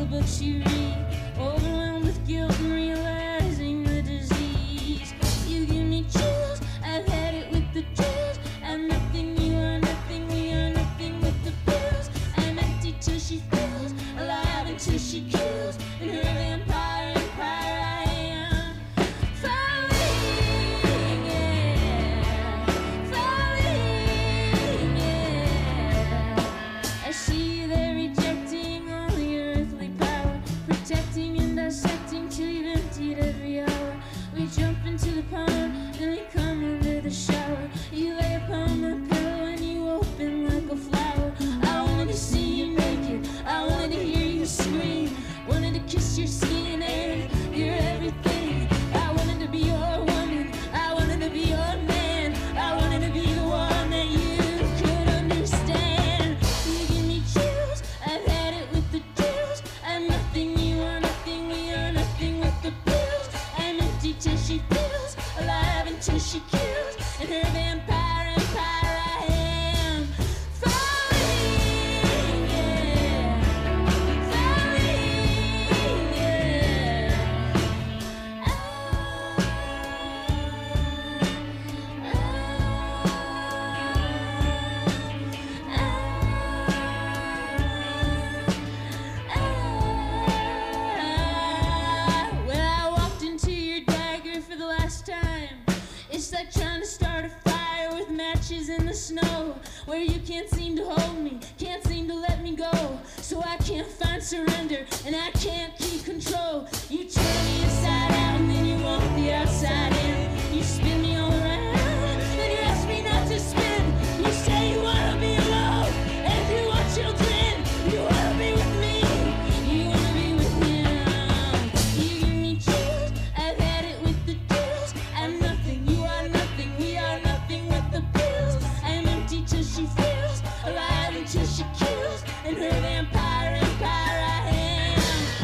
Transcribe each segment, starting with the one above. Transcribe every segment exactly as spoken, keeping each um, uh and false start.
books you read, overwhelmed with guilt and realizing the disease. You give me chills, I've had it with the chills. I'm nothing, you are nothing, we are nothing with the pills. I'm empty till she fills, alive until she kills. In her vampire empire I am falling, yeah, falling, yeah. I see they're rejecting all your earthly power, protecting and dissecting till you've emptied every hour. We jump into the pond, then we come under the shower. You lay upon my pillow and you open like a flower. I wanted to see you naked, I wanted to hear you scream, wanted to kiss your skin and your everything. I wanted to be your woman, I wanted to be your man, I wanted to be the one that you could understand. You give me chills, I've had it with the chills. I'm nothing, you are nothing, we are nothing with the pills. I'm empty till she fills, alive until she kills. In her vampire empire I am falling, yeah, falling, yeah. When I walked into your dagger for the last time, it's like trying to start a fire with matches in the snow, where you can't seem to hold me, can't seem to let me go. So I can't find surrender, and I can't keep control. You turn me inside out, and then you walk the outside in. You spin me all around, then you ask me not to spin. You say you wanna be alone, and you want children. You wanna be with me, you wanna be with him. You give me chills, I've had it with the chills. I'm nothing, you are nothing, we are nothing with the pills. I'm empty till she feels, alive until she kills. In her vampire empire I am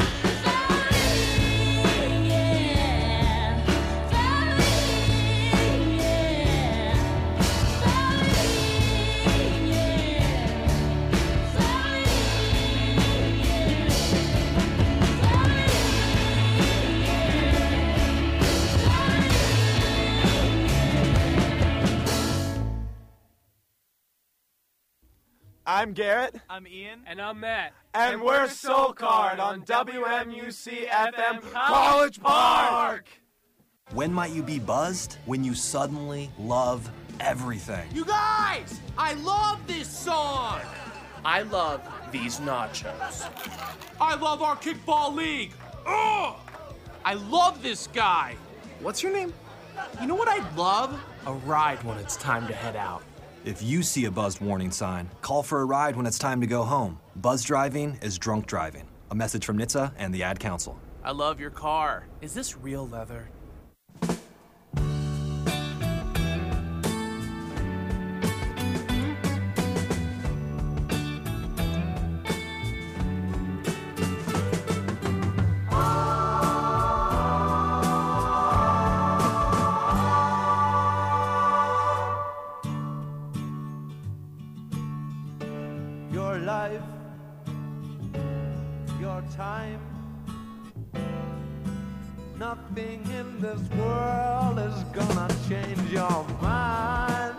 falling, yeah, falling, yeah, falling, yeah, falling, yeah, I'm Garrett. I'm Ian. And I'm Matt. And, and we're Soul Card on W M U C F M College Park. When might you be buzzed? When you suddenly love everything. You guys! I love this song! I love these nachos. I love our kickball league! Ugh! I love this guy! What's your name? You know what I'd love? A ride when it's time to head out. If you see a buzzed warning sign, call for a ride when it's time to go home. Buzz driving is drunk driving. A message from N H T S A and the Ad Council. I love your car. Is this real leather? Your life, your time, nothing in this world is gonna change your mind.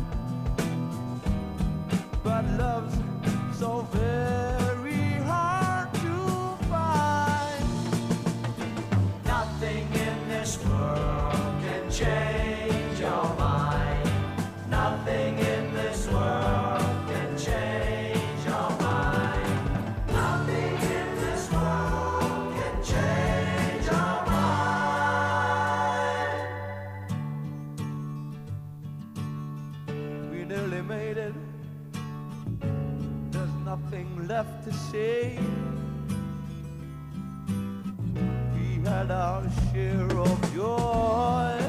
But love's so very hard to find. Nothing in this world can change your mind. Nothing in this world can change your mind. Nothing in this world can change your mind. We nearly made it. There's nothing left to say. We had our share of joy,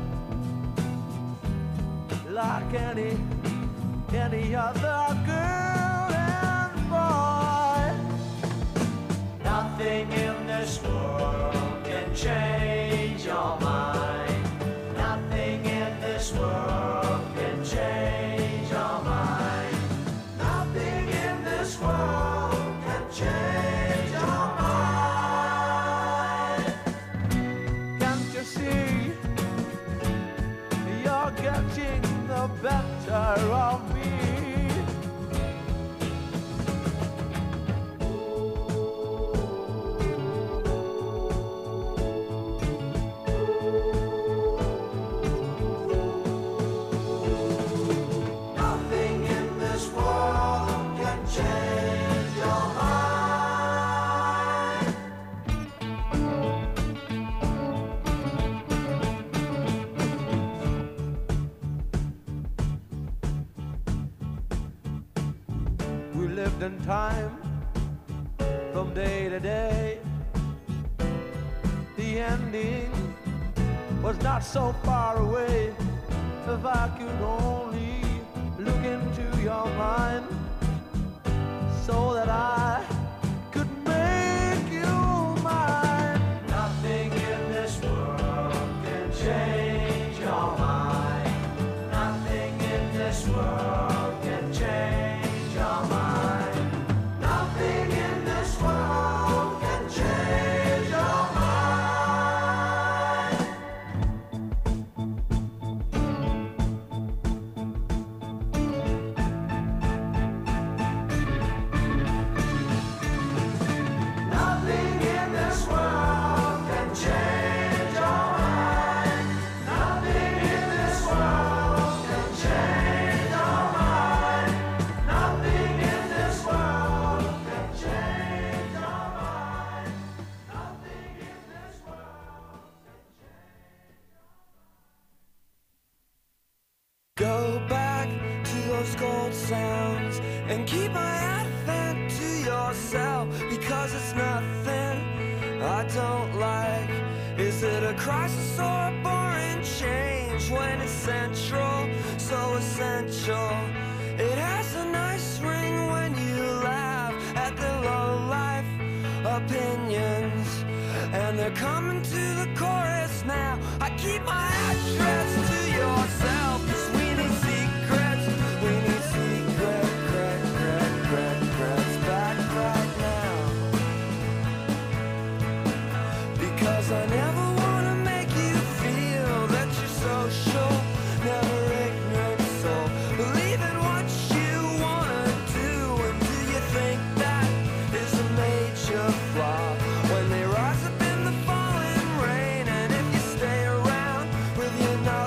like any any other girl and boy. Nothing in this world can change your mind. Nothing in this world can change your mind. Nothing in this world can change your mind. wasting time from day to day. The ending was not so far away. If I could only look into your mind so that I could make you mine. Nothing in this world can change your mind. Nothing in this world can change your mind. Nothing in this world can change your mind. Nothing in this world can change your mind. Nothing in this world can change your mind. Nothing in this world can change your mind. Nothing in this world can change. Go back to those gold sounds and keep my advent to yourself, because it's nothing I don't like. Is it a crisis or a boring change when it's central, so essential? It has a nice ring when you laugh at the low-life opinions, and they're coming to the chorus now. I keep my address to yourself, 'cause we need secrets. We need secret, cret, cret, cret, crets back right now. Because I never wanna make you feel that you're social, never ignorant soul. Believe in what you wanna do, and do you think that is a major flaw? When they rise up in the falling rain, and if you stay around with your knowledge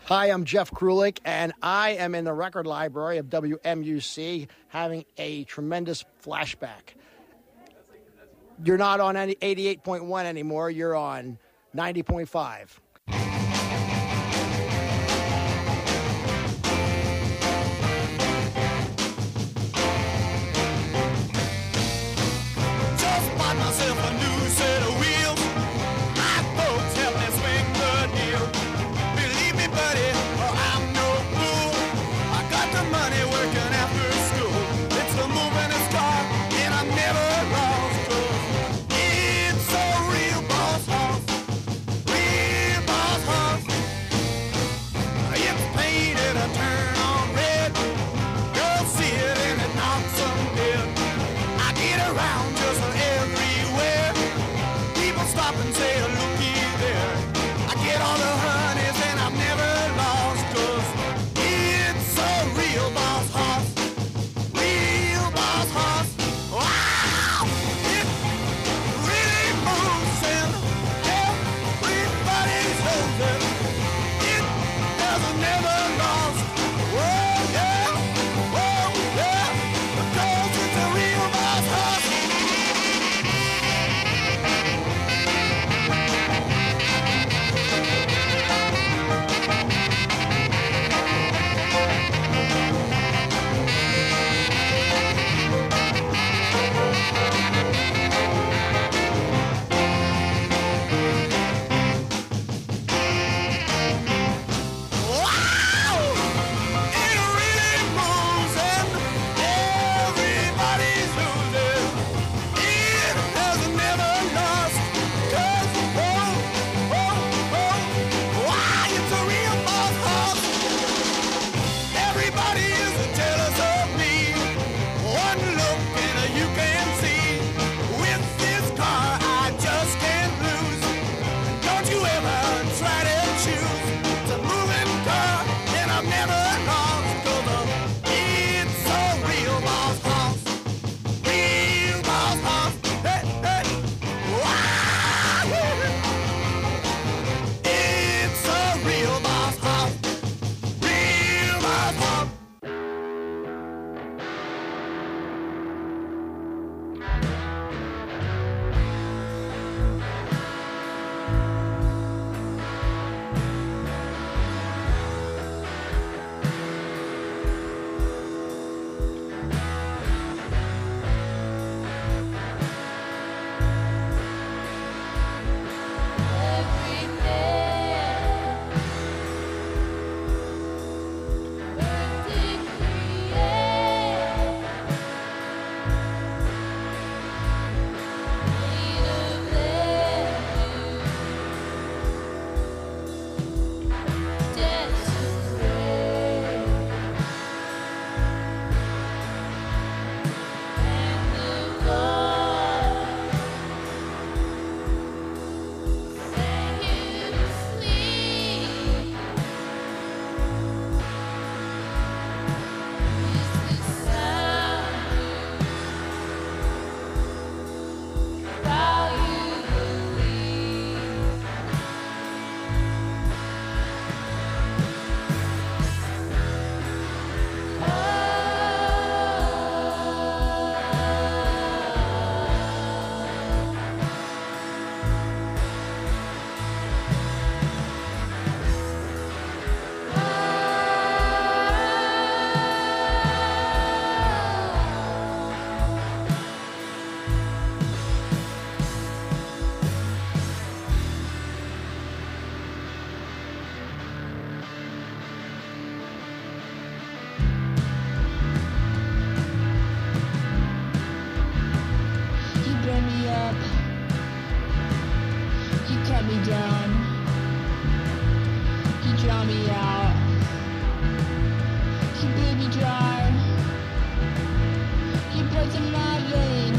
Hi, I'm Jeff Krulik, and I am in the record library of W M U C having a tremendous flashback. You're not on any eighty-eight point one anymore. You're on ninety point five. Just bought myself a new set of wheels. My folks helped me swing the deal. Believe me, buddy, or I'm no fool. I got the money working after school. It's the moving car, and I'm never lost. 'Cause it's a real boss house, real boss house. It's painted a turn on red. Girls see it and it knocks them dead. I get around just everywhere. People stop and say, looky there. I get all the honeys and I'm never lost. 'Cause it's a real boss house, real boss house. Wow! It really moves and everybody's open. It doesn't never lost. Whoa, yeah, whoa, yeah. Because it's a real boss house. Wow! It really moves and everybody's losing. It has never lost. 'Cause, whoa, whoa, whoa, why, it's a real boss house. Everybody is jealous of me. One look and you can see. With this car I just can't lose. Don't you ever try to choose. It's a moving car and I'm never lost. 'Cause uh, it's a real boss house, real boss house. Hey, hey. Wow! It's a real boss house, real boss house. You burn me up. You cut me down. You drown me out. You bleed me dry. You poison my veins.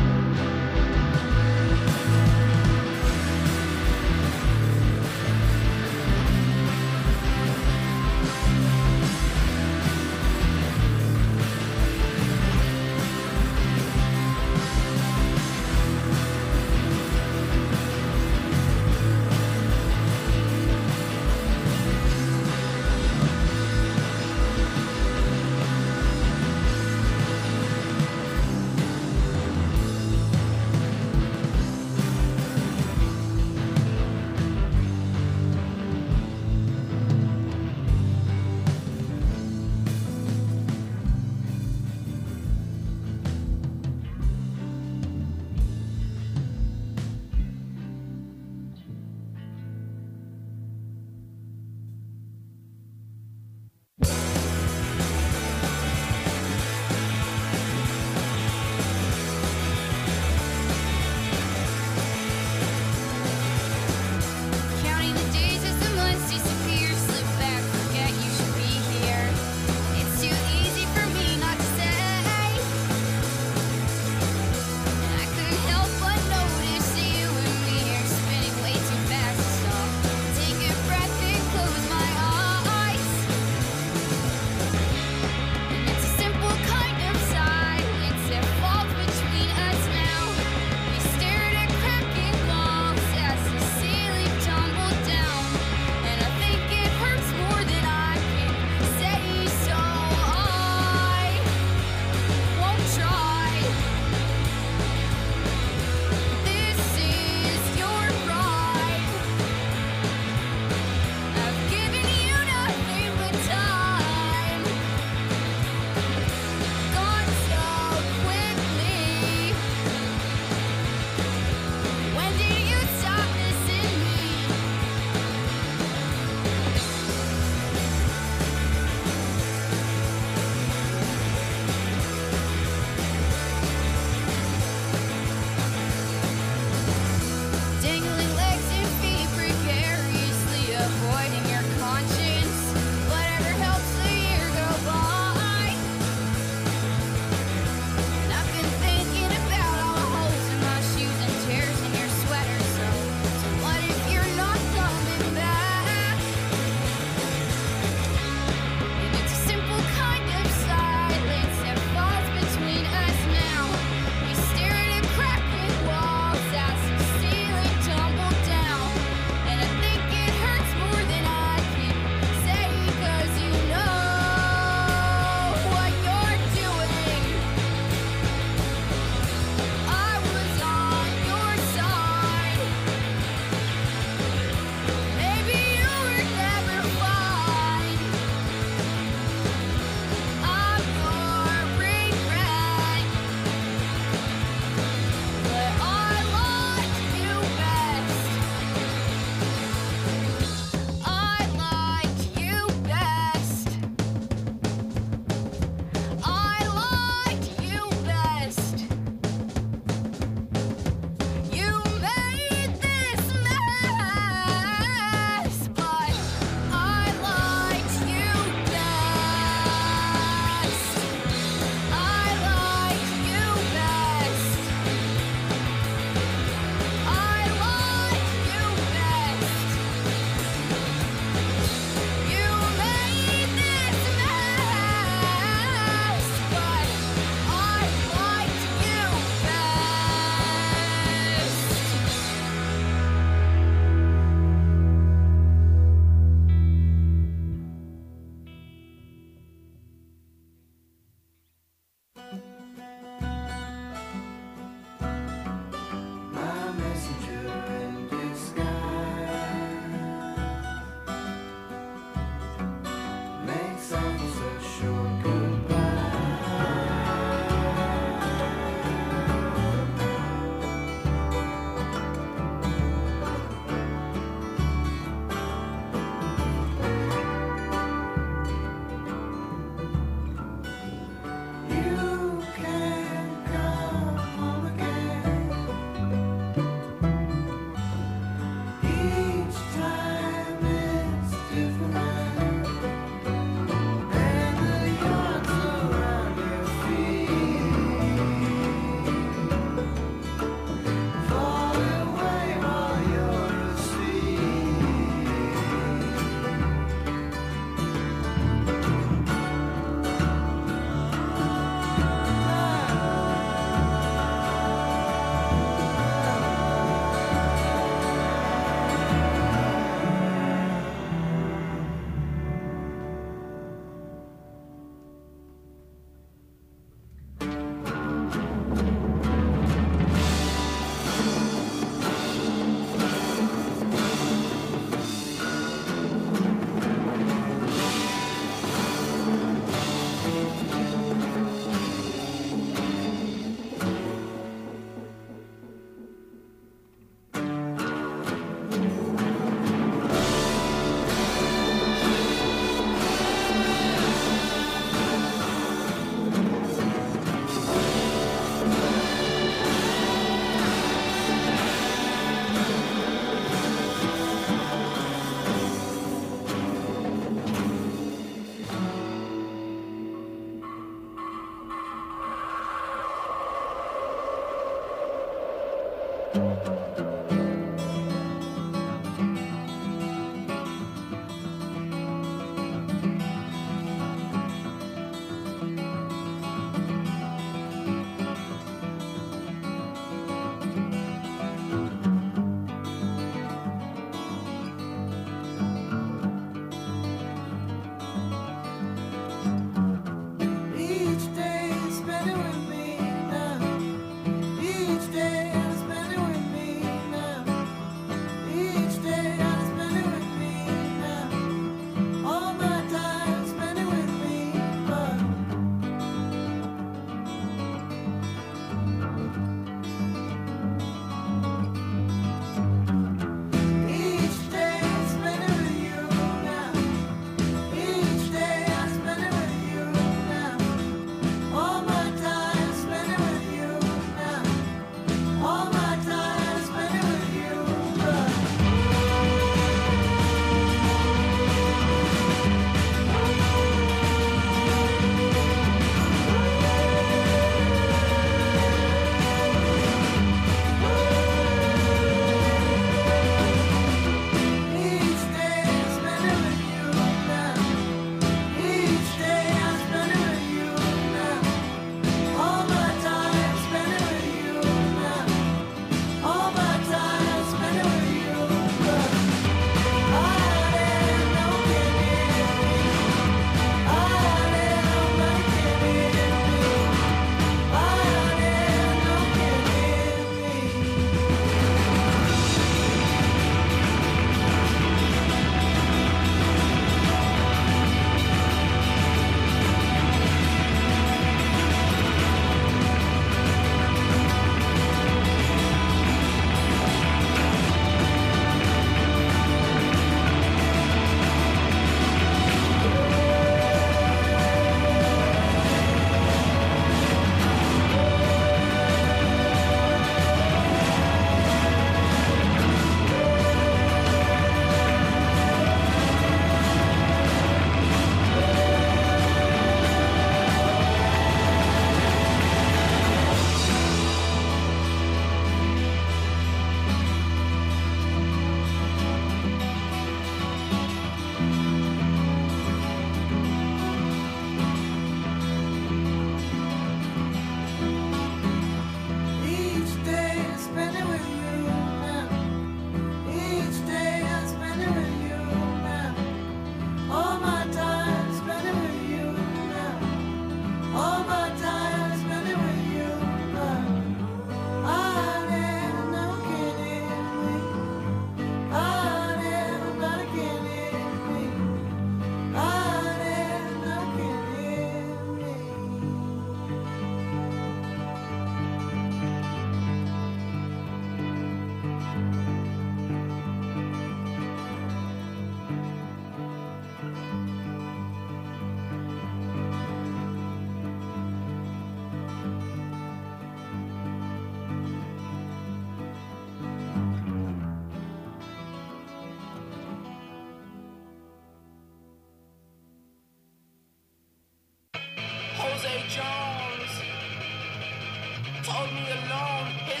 told me alone his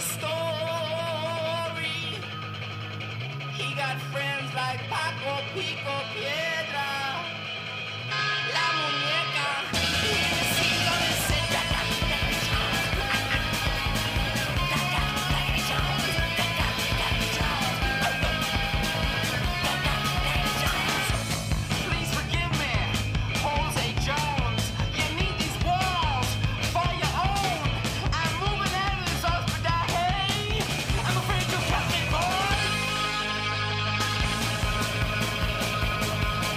story. He got friends like Paco, Pico, Piedra, La Muñeca. Please forgive me, Jose Jones. You need these walls for your own. I'm moving out of this hospital. Hey, I'm afraid to cut me, boy.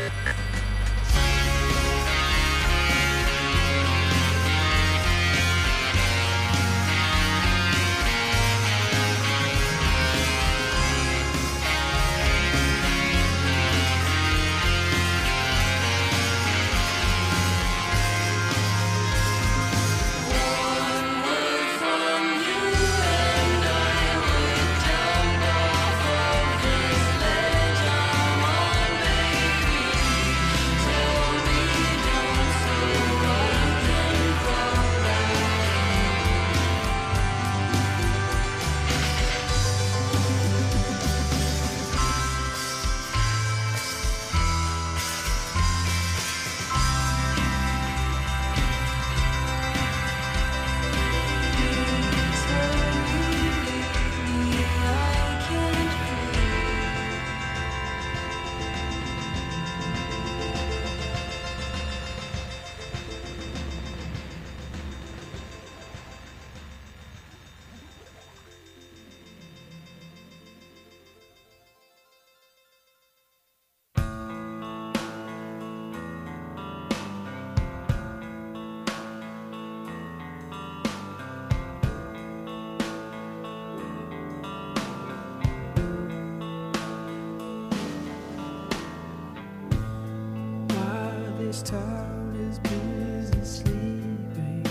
This town is busy sleeping.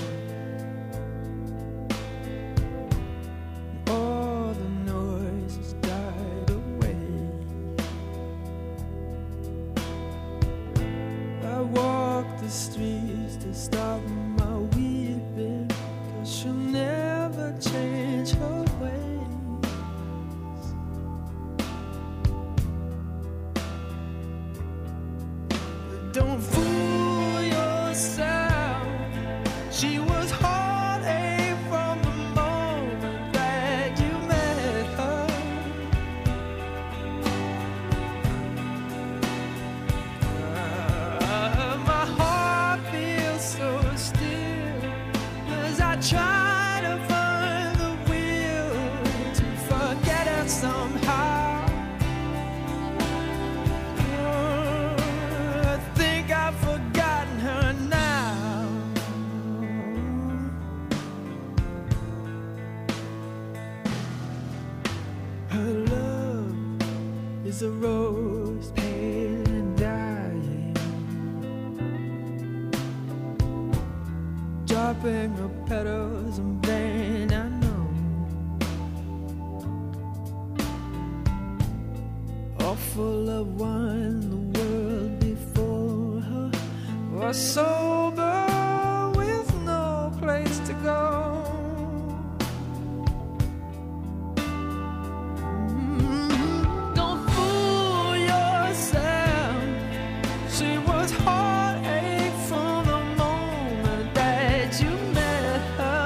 All the noise has died away. I walk the streets to stop my weeping, 'cause she'll never change her ways. But don't fool yourself. She was heartache from the moment that you met her. Uh, my heart feels so still as I try to find the will to forget her somehow. I think I've forgotten her now. Her love is a rose pale and dying, dropping her petals in vain, I know. All full of wine, the world before her was sober with no place to go. Mm, Don't fool yourself. She was heartache from the moment that you met her.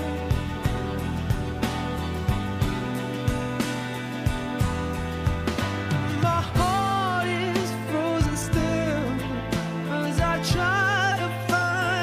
My heart is frozen still as I try to find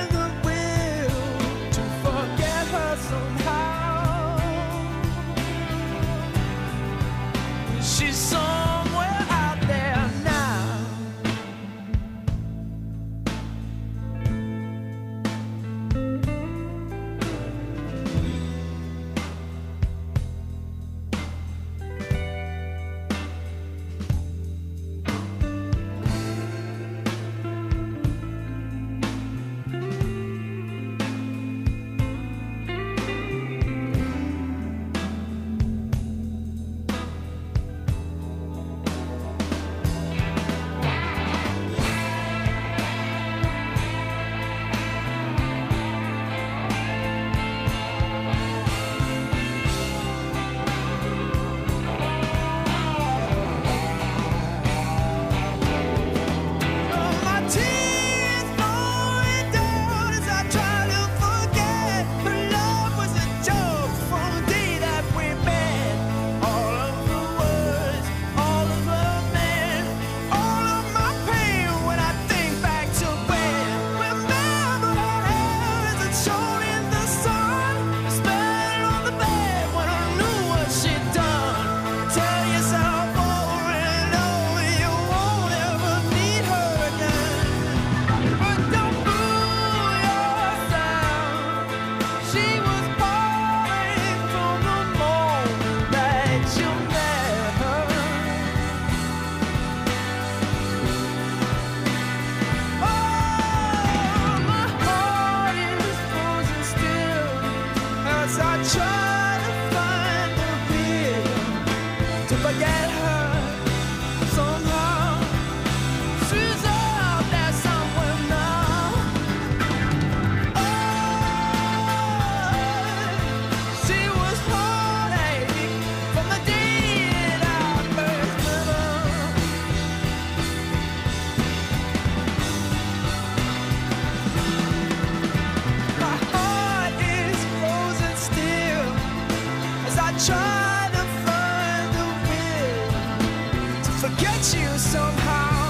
get you somehow.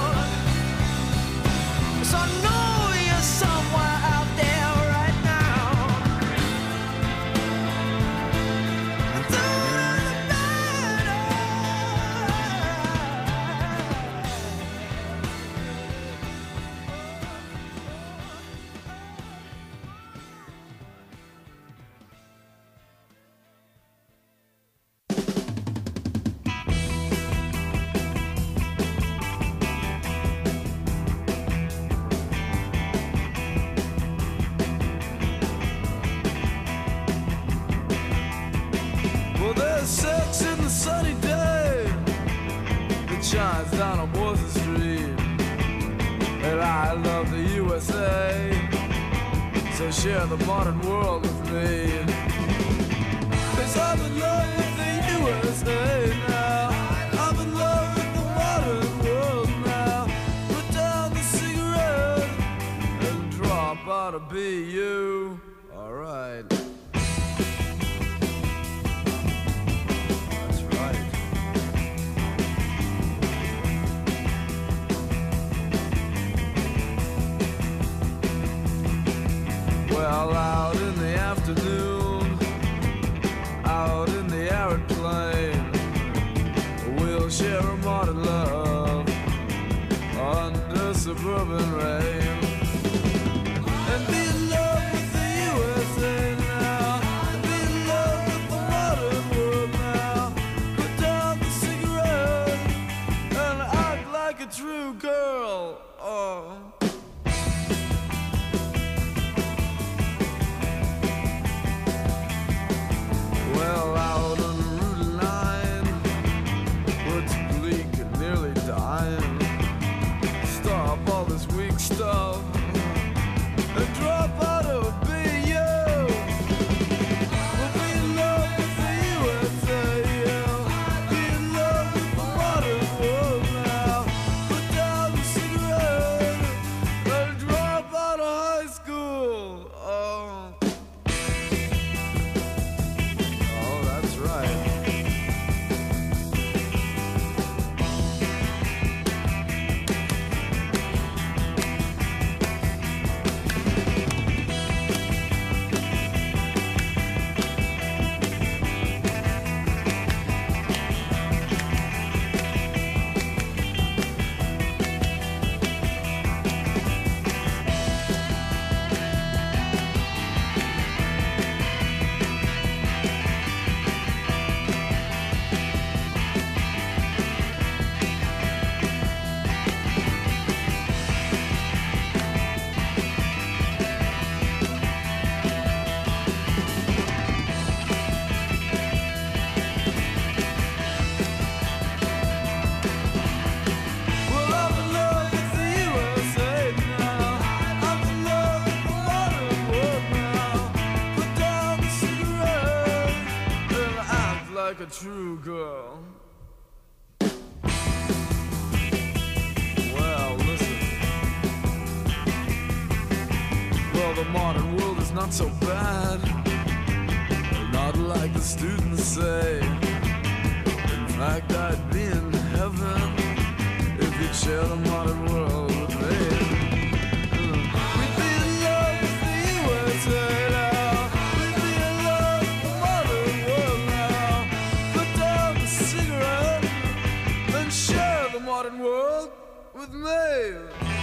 So I know you're somewhere out there right now. And through the battle, well, there's sex in the sunny day that shines down on Warsaw Street. And I love the U S A, so share the modern world with me. 'Cause I'm in love with the U S A now. I'm in love with the modern world now. Put down the cigarette and drop out of B U. Alright. That's right. Well, out in the afternoon, out in the arid plain, we'll share a modern love under suburban rain. And be in love with the U S A now. And be in love with the modern world now. Put down the cigarette and act like a true girl. Oh. Well, out on the Route nine, what's bleak and nearly dying. Stop all this weak stuff and drop out of B U. We'll be in love with the U S A, yeah. Be in love with the modern world now. Put down the cigarette and drop out of high school. Oh. Oh, that's right. Well, I'm in love with the U S A now. I'm in love with the modern world now. Put down the cigarette and act like a true girl. Well, listen. Well, the modern world is not so bad. Not like the students say. In fact, I'd be in heaven if you'd share the modern world with me. We'd be in love with the U S A now. We'd be in love with the modern world now. Put down the cigarette and share the modern world with me.